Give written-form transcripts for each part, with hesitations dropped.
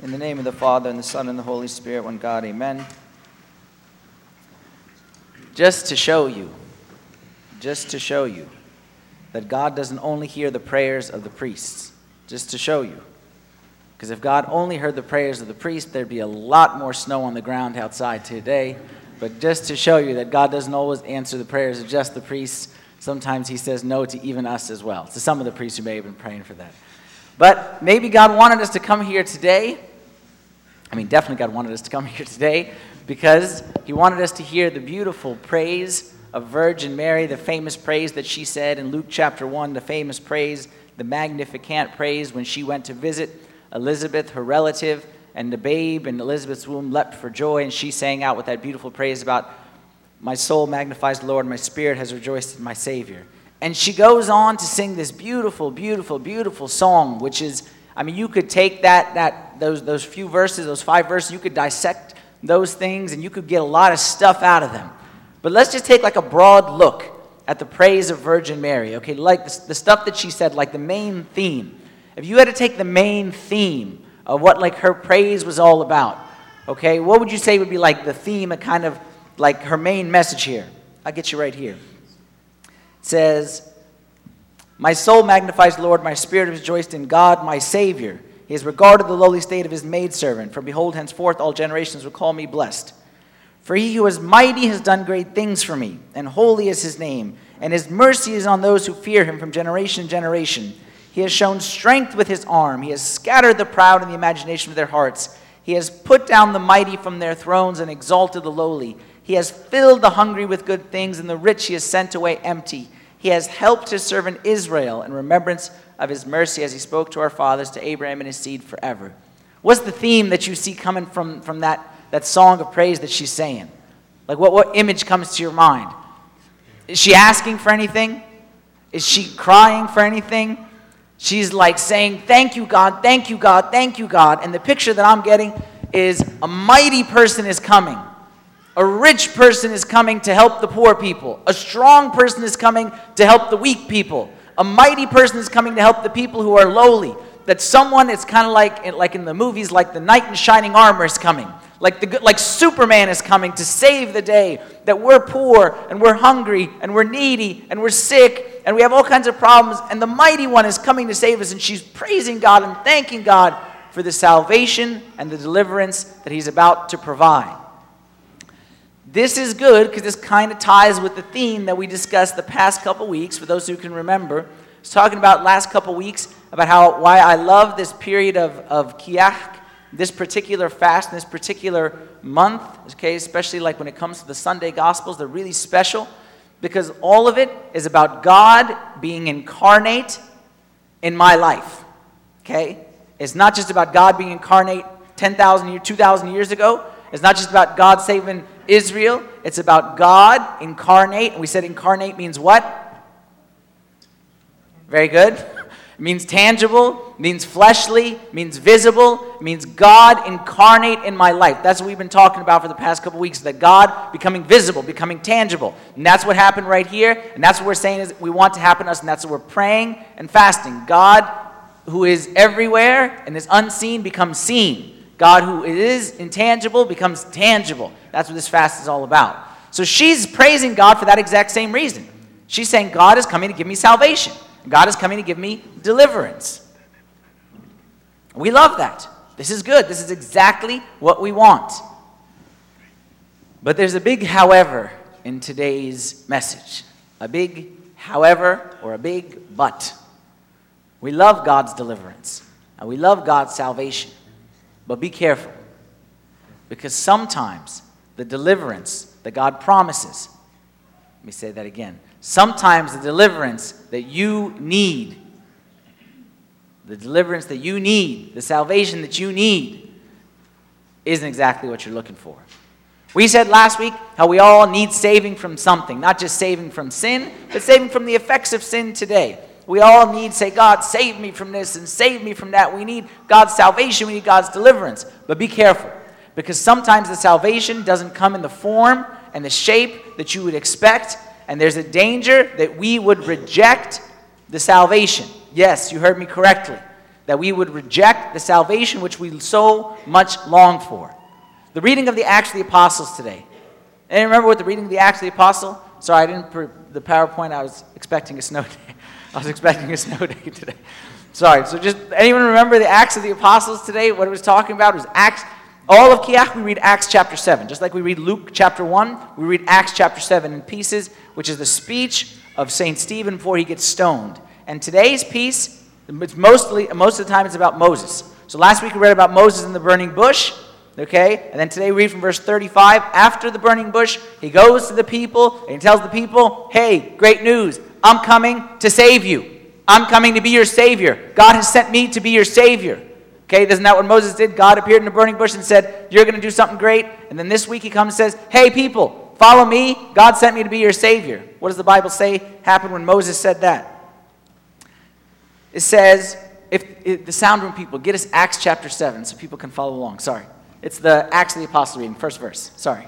In the name of the Father, and the Son, and the Holy Spirit, one God, amen. Just to show you that God doesn't only hear the prayers of the priests. Just to show you. Because if God only heard the prayers of the priest, there'd be a lot more snow on the ground outside today. But just to show you that God doesn't always answer the prayers of just the priests, sometimes he says no to even us as well. To some of the priests who may have been praying for that. But maybe God wanted us to come here today. Definitely God wanted us to come here today because he wanted us to hear the beautiful praise of Virgin Mary, the famous praise that she said in Luke chapter 1, the famous praise, the Magnificat praise when she went to visit Elizabeth, her relative, and the babe in Elizabeth's womb leapt for joy, and she sang out with that beautiful praise about, "My soul magnifies the Lord, my spirit has rejoiced in my Savior." And she goes on to sing this beautiful, beautiful, beautiful song, which is, you could take those few verses, those 5 verses, you could dissect those things, and you could get a lot of stuff out of them. But let's just take like a broad look at the praise of Virgin Mary, okay? Like the stuff that she said, like the main theme. If you had to take the main theme of what like her praise was all about, okay, what would you say would be like the theme, a kind of like her main message here? I'll get you right here. It says, "My soul magnifies the Lord, my spirit is rejoiced in God, my Savior. He has regarded the lowly state of his maidservant. For behold, henceforth all generations will call me blessed. For he who is mighty has done great things for me, and holy is his name, and his mercy is on those who fear him from generation to generation. He has shown strength with his arm. He has scattered the proud in the imagination of their hearts. He has put down the mighty from their thrones and exalted the lowly. He has filled the hungry with good things, and the rich he has sent away empty. He has helped his servant Israel in remembrance of his mercy as he spoke to our fathers, to Abraham and his seed forever." What's the theme that you see coming from that song of praise that she's saying? Like what image comes to your mind? Is she asking for anything? Is she crying for anything? She's like saying, "Thank you, God, thank you, God, thank you, God." And the picture that I'm getting is a mighty person is coming. A rich person is coming to help the poor people. A strong person is coming to help the weak people. A mighty person is coming to help the people who are lowly. That someone, it's kind of like in the movies, like the knight in shining armor is coming. Like Superman is coming to save the day. That we're poor and we're hungry and we're needy and we're sick and we have all kinds of problems. And the mighty one is coming to save us. And she's praising God and thanking God for the salvation and the deliverance that he's about to provide. This is good because this kind of ties with the theme that we discussed the past couple weeks. For those who can remember, I was talking about last couple weeks about why I love this period of Kiach, this particular fast, and this particular month, okay, especially like when it comes to the Sunday Gospels. They're really special because all of it is about God being incarnate in my life, okay? It's not just about God being incarnate 10,000 years, 2,000 years ago. It's not just about God saving Israel. It's about God incarnate. And we said incarnate means what? Very good. It means tangible, means fleshly, means visible, means God incarnate in my life. That's what we've been talking about for the past couple weeks, that God becoming visible, becoming tangible. And that's what happened right here. And that's what we're saying is we want to happen to us. And that's what we're praying and fasting. God who is everywhere and is unseen becomes seen. God who is intangible becomes tangible. That's what this fast is all about. So she's praising God for that exact same reason. She's saying God is coming to give me salvation. God is coming to give me deliverance. We love that. This is good. This is exactly what we want. But there's a big however in today's message. A big however or a big but. We love God's deliverance. And we love God's salvation. But be careful, because sometimes the deliverance that God promises, let me say that again, sometimes the deliverance that you need, the salvation that you need, isn't exactly what you're looking for. We said last week how we all need saving from something, not just saving from sin, but saving from the effects of sin today. We all need to say, God, save me from this and save me from that. We need God's salvation. We need God's deliverance. But be careful, because sometimes the salvation doesn't come in the form and the shape that you would expect, and there's a danger that we would reject the salvation. Yes, you heard me correctly. that we would reject the salvation which we so much long for. The reading of the Acts of the Apostles today. Anyone remember what the reading of the Acts of the Apostle? Sorry, I didn't put the PowerPoint. I was expecting a snow day. I was expecting a snow day today. Sorry. So just, anyone remember the Acts of the Apostles today? What it was talking about was Acts. All of Kiach, we read Acts chapter 7. Just like we read Luke chapter 1, we read Acts chapter 7 in pieces, which is the speech of St. Stephen before he gets stoned. And today's piece, most of the time it's about Moses. So last week we read about Moses in the burning bush. Okay, and then today we read from verse 35. After the burning bush, he goes to the people and he tells the people, hey, great news, I'm coming to save you. I'm coming to be your Savior. God has sent me to be your Savior. Okay, isn't that what Moses did? God appeared in a burning bush and said, you're going to do something great. And then this week he comes and says, hey people, follow me. God sent me to be your Savior. What does the Bible say happened when Moses said that? It says, if the sound room people, get us Acts chapter 7 so people can follow along. Sorry. It's the Acts of the Apostles reading, first verse. Sorry. It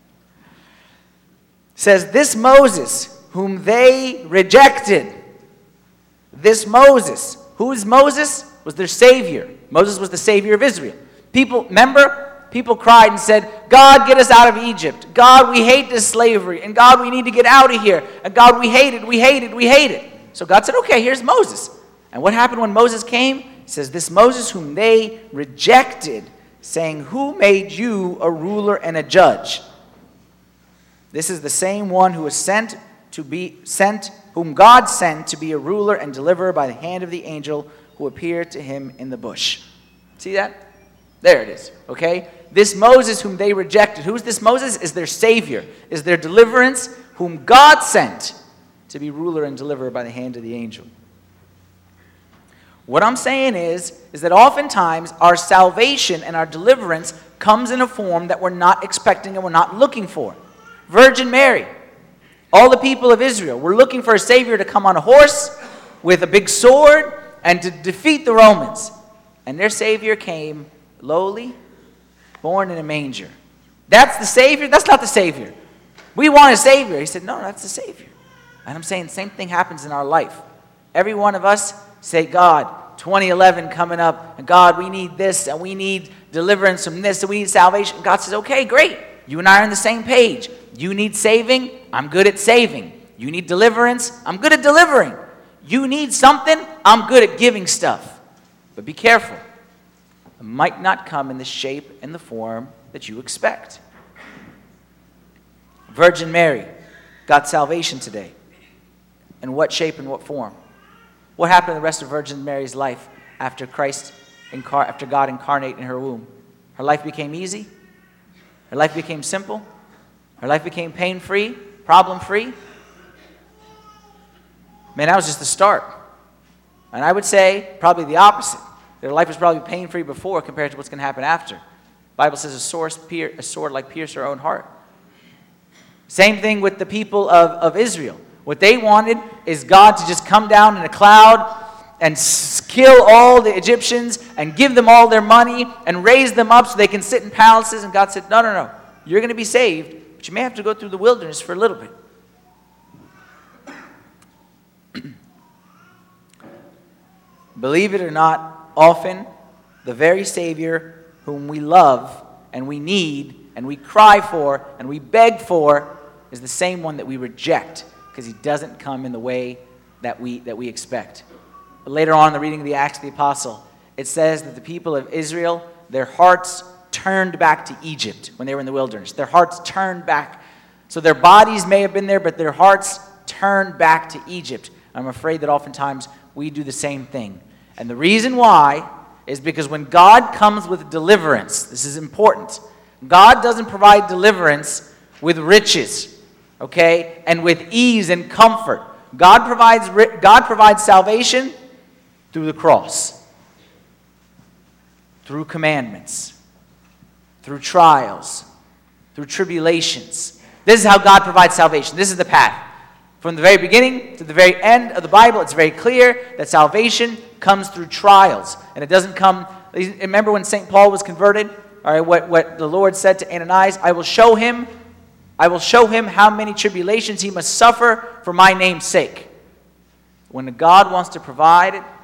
says, this Moses, whom they rejected. This Moses. Who is Moses? Was their Savior. Moses was the Savior of Israel. People, remember? People cried and said, God, get us out of Egypt. God, we hate this slavery. And God, we need to get out of here. And God, we hate it, we hate it, we hate it. So God said, okay, here's Moses. And what happened when Moses came? It says, this Moses whom they rejected, saying, who made you a ruler and a judge? This is the same one who was sent, whom God sent to be a ruler and deliverer by the hand of the angel who appeared to him in the bush. See that? There it is, okay? This Moses whom they rejected. Who's this Moses? Is their Savior, is their deliverance, whom God sent to be ruler and deliverer by the hand of the angel. What I'm saying is that oftentimes our salvation and our deliverance comes in a form that we're not expecting and we're not looking for. Virgin Mary, all the people of Israel were looking for a Savior to come on a horse with a big sword and to defeat the Romans. And their Savior came lowly, born in a manger. That's the Savior? That's not the Savior. We want a Savior. He said, no, that's the Savior. And I'm saying the same thing happens in our life. Every one of us say, God, 2011 coming up, and God, we need this, and we need deliverance from this, and we need salvation. God says, okay, great. You and I are on the same page. You need saving, I'm good at saving. You need deliverance, I'm good at delivering. You need something, I'm good at giving stuff. But be careful. It might not come in the shape and the form that you expect. Virgin Mary got salvation today. In what shape and what form? What happened in the rest of Virgin Mary's life after after God incarnate in her womb? Her life became easy? Her life became simple? Her life became pain-free, problem-free? Man, that was just the start. And I would say probably the opposite. Their life was probably pain-free before compared to what's going to happen after. The Bible says a sword like pierced her own heart. Same thing with the people of Israel. What they wanted is God to just come down in a cloud and kill all the Egyptians and give them all their money and raise them up so they can sit in palaces. And God said, no, no, no. You're going to be saved, but you may have to go through the wilderness for a little bit. Believe it or not, often the very Savior whom we love and we need and we cry for and we beg for is the same one that we reject because he doesn't come in the way that we expect. But later on in the reading of the Acts of the Apostle, it says that the people of Israel, their hearts turned back to Egypt when they were in the wilderness. Their hearts turned back. So their bodies may have been there, but their hearts turned back to Egypt. I'm afraid that oftentimes we do the same thing. And the reason why is because when God comes with deliverance, this is important. God doesn't provide deliverance with riches, okay, and with ease and comfort. God provides salvation through the cross, through commandments, through trials, through tribulations. This is how God provides salvation. This is the path. From the very beginning to the very end of the Bible, it's very clear that salvation comes through trials. And it doesn't come... Remember when St. Paul was converted? All right, what the Lord said to Ananias, I will show him how many tribulations he must suffer for my name's sake. When God wants to provide it,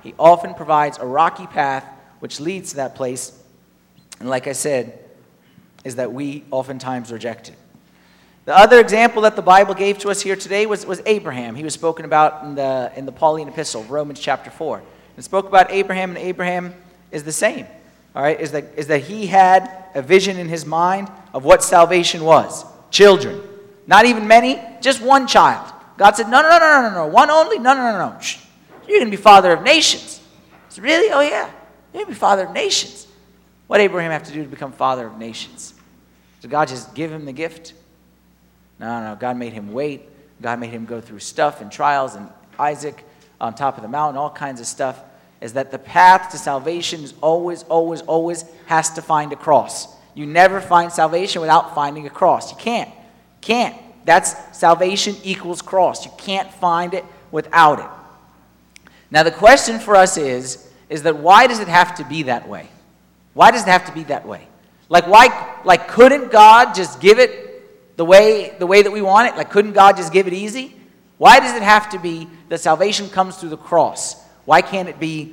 He often provides a rocky path which leads to that place. And like I said, is that we oftentimes reject it. The other example that the Bible gave to us here today was Abraham. He was spoken about in the Pauline epistle, Romans chapter 4. It spoke about Abraham, and Abraham is the same. All right, is that he had a vision in his mind of what salvation was. Children. Not even many, just one child. God said, no. One only? No. Shh. You're going to be father of nations. So really? Oh yeah. You're going to be father of nations. What did Abraham have to do to become father of nations? Did God just give him the gift? No. God made him wait. God made him go through stuff and trials, and Isaac on top of the mountain, all kinds of stuff. Is that the path to salvation is always has to find a cross. You never find salvation without finding a cross. You can't. That's salvation equals cross. You can't find it without it. Now the question for us is that why does it have to be that way? Why does it have to be that way? Like couldn't God just give it the way that we want it? Like couldn't God just give it easy? Why does it have to be that salvation comes through the cross? Why can't it be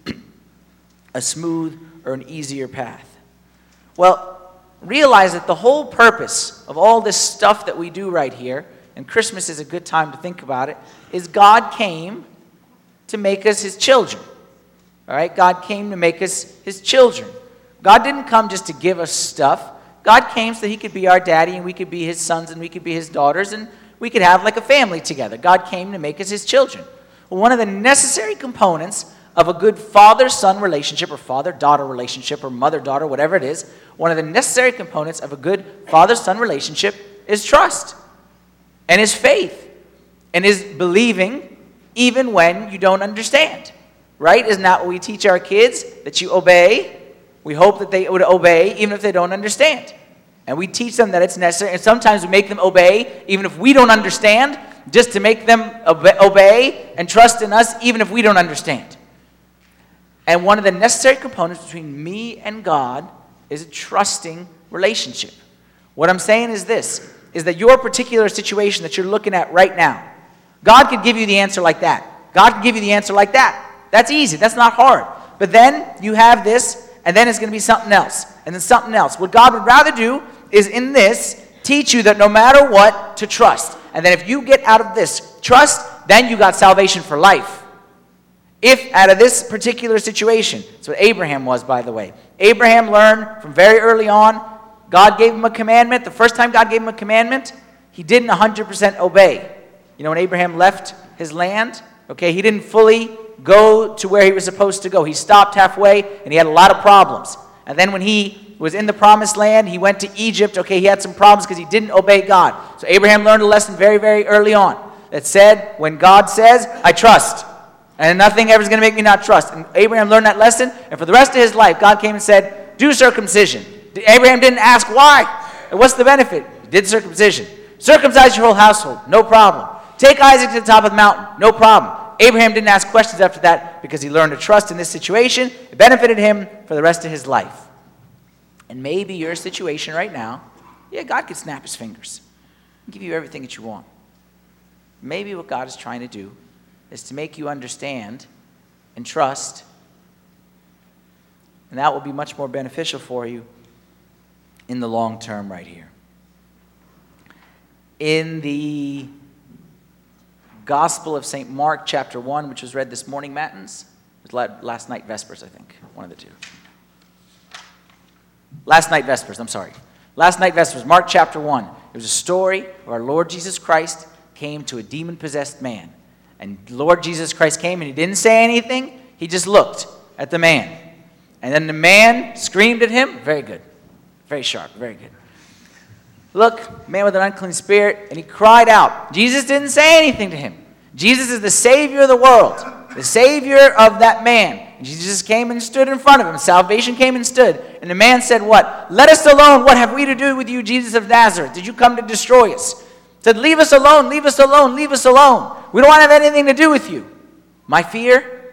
a smooth or an easier path? Well, realize that the whole purpose of all this stuff that we do right here, and Christmas is a good time to think about it, is God came to make us his children. All right? God came to make us his children. God didn't come just to give us stuff. God came so that he could be our daddy, and we could be his sons, and we could be his daughters, and we could have like a family together. God came to make us his children. Well, one of the necessary components of a good father-son relationship, or father-daughter relationship, or mother-daughter, whatever it is, one of the necessary components of a good father-son relationship is trust, and is faith, and is believing even when you don't understand. Right? Isn't that what we teach our kids? That you obey. We hope that they would obey even if they don't understand. And we teach them that it's necessary, and sometimes we make them obey even if we don't understand, just to make them obey and trust in us even if we don't understand. And one of the necessary components between me and God is a trusting relationship. What I'm saying is this, is that your particular situation that you're looking at right now, God could give you the answer like that. God can give you the answer like that. That's easy. That's not hard. But then you have this, and then it's going to be something else, and then something else. What God would rather do is in this teach you that no matter what, to trust. And then if you get out of this trust, then you got salvation for life. If out of this particular situation, that's what Abraham was, by the way. Abraham learned from very early on, God gave him a commandment. The first time God gave him a commandment, he didn't 100% obey. You know, when Abraham left his land, okay, he didn't fully go to where he was supposed to go. He stopped halfway, and he had a lot of problems. And then when he was in the promised land, he went to Egypt. Okay, he had some problems because he didn't obey God. So Abraham learned a lesson very, very early on that said, when God says, I trust. And nothing ever is going to make me not trust. And Abraham learned that lesson, and for the rest of his life, God came and said, do circumcision. Abraham didn't ask why. And what's the benefit? He did circumcision. Circumcise your whole household. No problem. Take Isaac to the top of the mountain. No problem. Abraham didn't ask questions after that because he learned to trust in this situation. It benefited him for the rest of his life. And maybe your situation right now, yeah, God could snap his fingers and give you everything that you want. Maybe what God is trying to do is to make you understand and trust, and that will be much more beneficial for you in the long term right here. In the Gospel of St. Mark, chapter 1, which was read this morning, Matins, it was last night Vespers, I think, one of the two. Last night Vespers, Mark chapter 1. It was a story of our Lord Jesus Christ came to a demon-possessed man. And Lord Jesus Christ came and he didn't say anything. He just looked at the man. And then the man screamed at him. Very good. Very sharp. Very good. Look, man with an unclean spirit. And he cried out. Jesus didn't say anything to him. Jesus is the Savior of the world. The Savior of that man. And Jesus came and stood in front of him. Salvation came and stood. And the man said, what? Let us alone. What have we to do with you, Jesus of Nazareth? Did you come to destroy us? He said, leave us alone, leave us alone, leave us alone. We don't want to have anything to do with you. My fear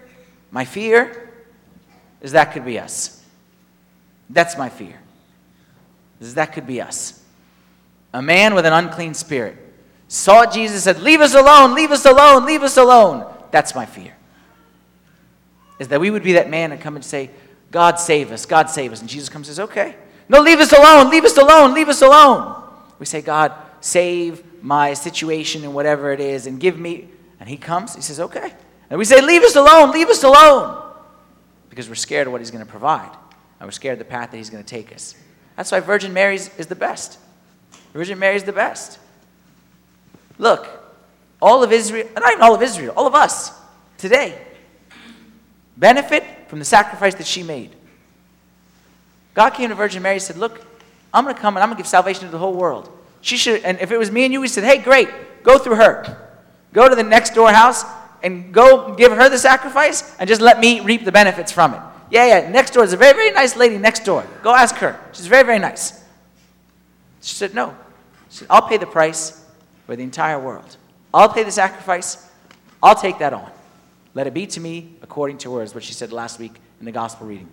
is that could be us. That's my fear. Is that could be us. A man with an unclean spirit saw Jesus, said, leave us alone, leave us alone, leave us alone. That's my fear. is that we would be that man and come and say, God save us, God save us. And Jesus comes and says, okay. No, leave us alone, leave us alone, leave us alone. We say, God, save my situation and whatever it is and give me. And he comes, he says, okay. And we say, leave us alone, leave us alone. Because we're scared of what he's going to provide. And we're scared of the path that he's going to take us. That's why Virgin Mary is the best. Virgin Mary is the best. Look, all of Israel, not even all of Israel, all of us today benefit from the sacrifice that she made. God came to Virgin Mary and said, look, I'm going to come and I'm going to give salvation to the whole world. She should, and if it was me and you, we said, hey, great, go through her. Go to the next door house and go give her the sacrifice and just let me reap the benefits from it. Yeah, next door is a very, very nice lady next door. Go ask her. She's very, very nice. She said, no. She said, I'll pay the price for the entire world. I'll pay the sacrifice. I'll take that on. Let it be to me according to words, what she said last week in the gospel reading.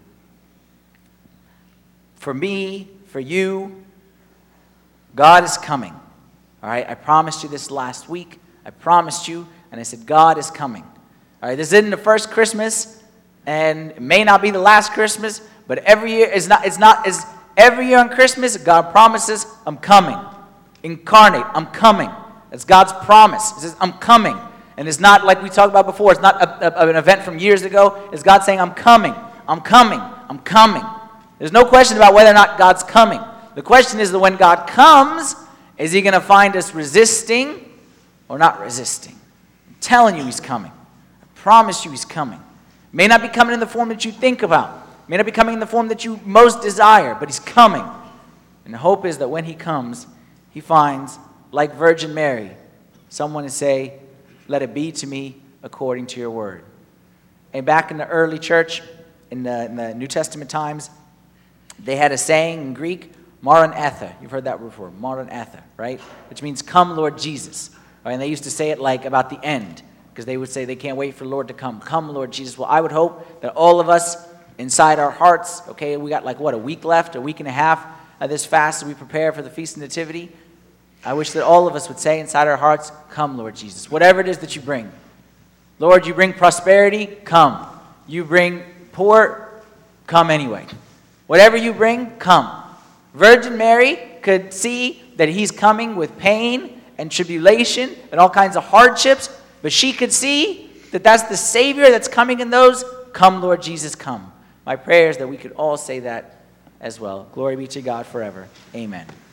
For me, for you, God is coming. All right, I promised you this last week. I promised you, and I said, God is coming. All right, this isn't the first Christmas, and it may not be the last Christmas, but every year every year on Christmas, God promises, I'm coming. Incarnate, I'm coming. That's God's promise. He says, I'm coming. And it's not like we talked about before. It's not an event from years ago. It's God saying, I'm coming. I'm coming. I'm coming. There's no question about whether or not God's coming. The question is that when God comes, is he going to find us resisting or not resisting? I'm telling you he's coming. I promise you he's coming. May not be coming in the form that you think about. May not be coming in the form that you most desire, but he's coming. And the hope is that when he comes, he finds, like Virgin Mary, someone to say, let it be to me according to your word. And back in the early church, in the New Testament times, they had a saying in Greek, Maranatha. You've heard that word before, Maranatha, right? Which means, come, Lord Jesus. Right? And they used to say it like about the end, because they would say they can't wait for the Lord to come. Come, Lord Jesus. Well, I would hope that all of us inside our hearts, okay, we got a week left, a week and a half of this fast as we prepare for the Feast of Nativity. I wish that all of us would say inside our hearts, come, Lord Jesus. Whatever it is that you bring. Lord, you bring prosperity, come. You bring poor, come anyway. Whatever you bring, come. Virgin Mary could see that he's coming with pain and tribulation and all kinds of hardships, but she could see that that's the Savior that's coming in those. Come, Lord Jesus, come. My prayer is that we could all say that as well. Glory be to God forever. Amen.